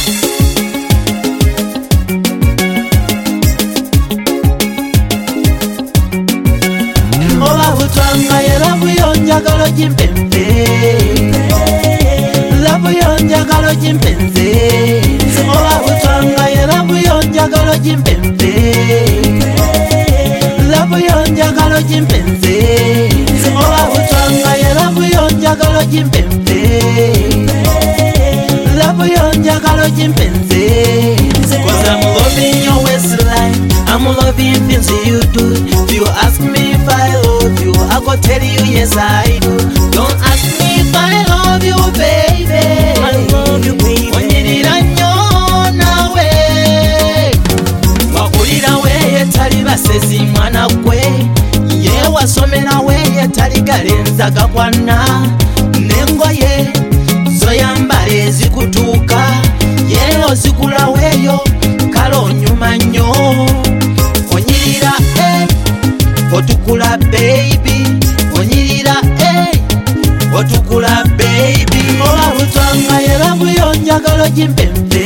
Oba butwanga era buyonjagalo jimpempe, la buyonjagalo jimpenze. Oba butwanga era buyonjagalo jimpempe, la buyonjagalo jimpenze. Oba butwanga era buyonjagalo jimpempe, la buyonjagalo jimpenze. 'Cause I'm loving your waistline, I'm loving things you do. If you ask me if I love you, I go tell you yes I do. Don't ask me if I love you, baby. I love you, baby. Onyirira nnyo nawe, wakulira we yetali basezi mwana gwe, ye wasomera we yetali galenza gakwana, n'engoye zoyambala ezikutuuka, ye ozigula weyo kale onyuma nnyo. Onyirira otukula baby, onyirira otukula baby. Oba butwanga era buyonjagalo jimpempe,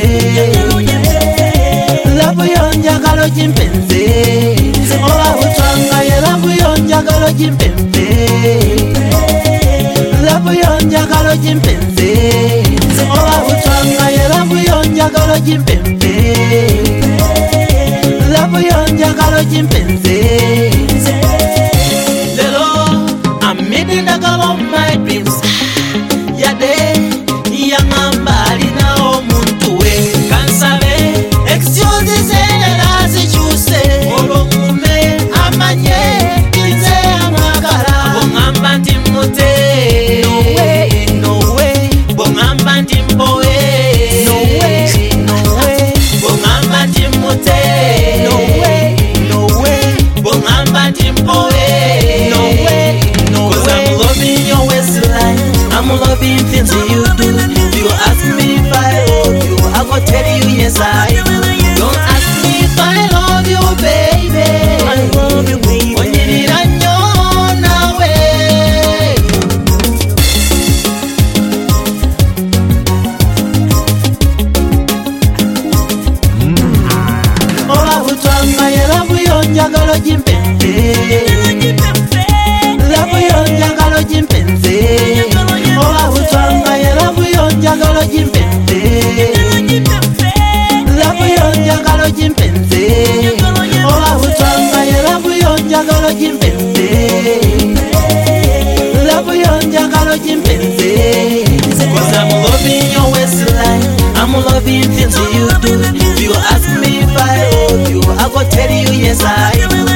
la buyonjagalo jimpenze. Oba butwanga era buyonjagalo jimpempe, la buyonjagalo jimpenze. Oba butwanga era buyonjagalo jimpempe, la buyonjagalo jimpenze. Lelo amidi ndagalo my dreams, yade yangamba alina omuntu we. Kansabe excuses era zikyuse, olwomume amanye nze amwagala. Bongamba nti mute, no way, no way. Bongamba nti mpowe, no way, no way. Bongamba nti mute, no way, no way. Bongamba nti mpowe, no way, no way. 'Cause I'm loving your waistline, I'm loving things you do. If you ask me if I love you, I go tell you yes I do. Don't ask me if I love you, baby. I love you, baby. Onyirira nnyo nawe. Oba butwanga era buyonjagalo jimpempe, la buyonjagalo jimpenze. Oba butwanga era buyonjagalo jimpempe, la buyonjagalo jimpenze. Oba butwanga era buyonjagalo jimpenze, la buyonjagalo jimpenze. 'Cause I'm loving your waistline, I'm loving things you do. If you ask me if I love you, I go tell you yes I do.